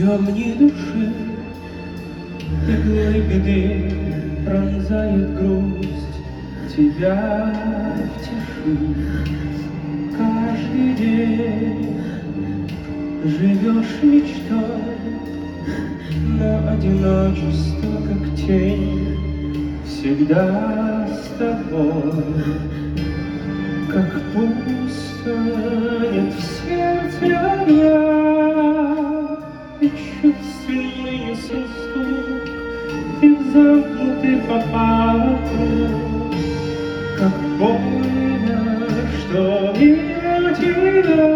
темни души иглой беды пронзает грусть. Тебя втешу каждый день. Живешь мечтой, но одиночество, как тень, всегда с тобой. Как пусто, нет в сердце огня, и чувственный несли стук, ты замкнутый попал. Как больно, что мимо тебя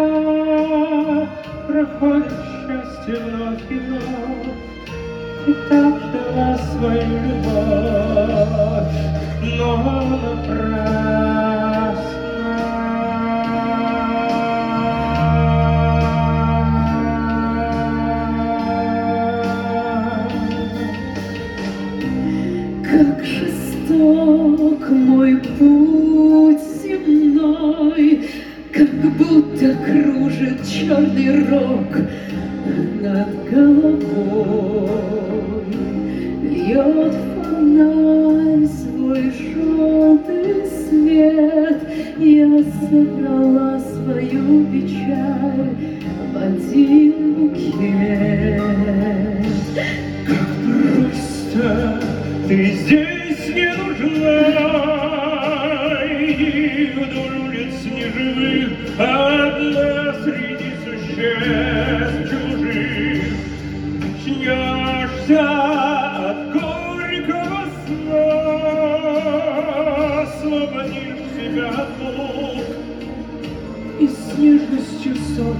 проходит счастье вновь и вновь. Ты так ждала свою любовь, но напрасно. Как жесток мой путь земной, как будто кружит черный рог над головой. Льет фонарь свой желтый свет, я собрала свою печаль в один букет. Как просто ты здесь не нужна, и вдоль улиц неживых одна среди существ чужих. Очнешься от горького сна, освободишь себя от мук, и с нежностью сон